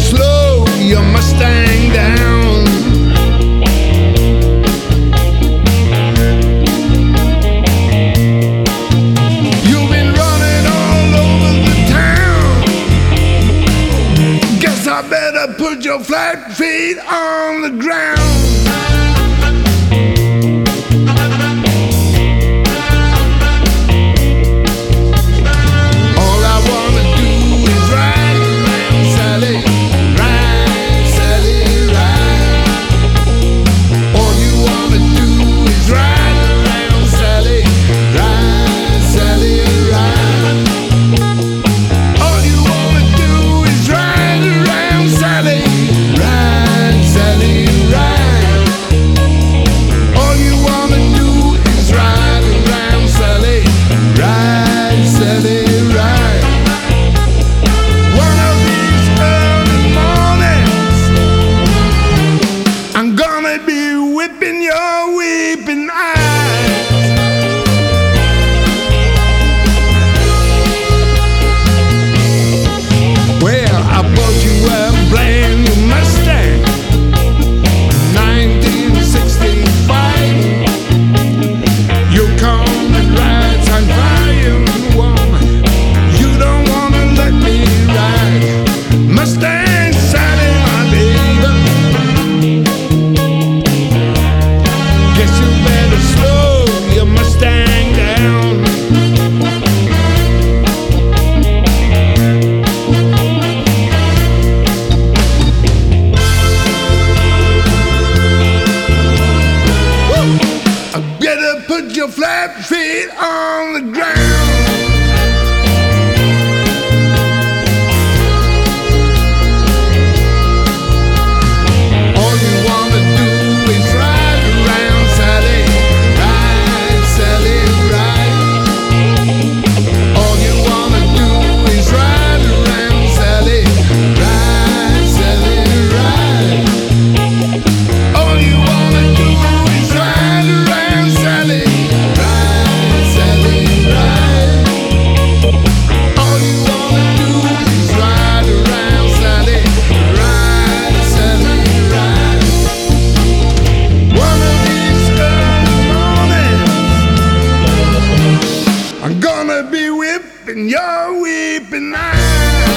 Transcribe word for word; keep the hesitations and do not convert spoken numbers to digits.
slow your Mustang down. You've been running all over the town. Guess I better put your flat feet on the ground. Whipping your weeping eyes. Well, I bought you a brand new Mustang, nineteen sixty-five. You come and ride on fire, woman. You don't wanna let me ride. Mustang Sally, my baby. Guess you better slow your Mustang down. Woo! I better put your flat feet on the ground. All you wanna do is ride around, Sally. Ride, Sally, ride. All you wanna do is ride around, Sally. Ride, Sally, ride. All you wanna do is ride around, Sally. Ride, Sally, ride. All you wanna do is ride around, Sally. Ride, Sally, ride. One of these early mornings, I'm gonna be whipping your weeping eyes.